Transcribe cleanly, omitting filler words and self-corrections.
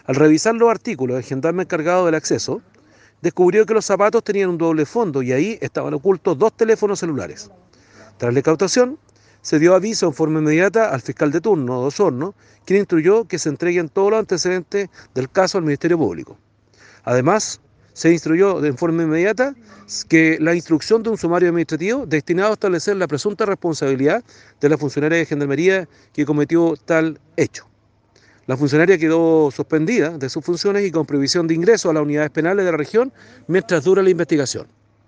Al revisar los artículos, el gendarme encargado del acceso descubrió que los zapatos tenían un doble fondo y ahí estaban ocultos 2 teléfonos celulares. Tras la incautación, se dio aviso en forma inmediata al fiscal de turno de Osorno, quien instruyó que se entreguen todos los antecedentes del caso al Ministerio Público. Además, se instruyó de forma inmediata que la instrucción de un sumario administrativo destinado a establecer la presunta responsabilidad de la funcionaria de Gendarmería que cometió tal hecho. La funcionaria quedó suspendida de sus funciones y con prohibición de ingreso a las unidades penales de la región mientras dura la investigación.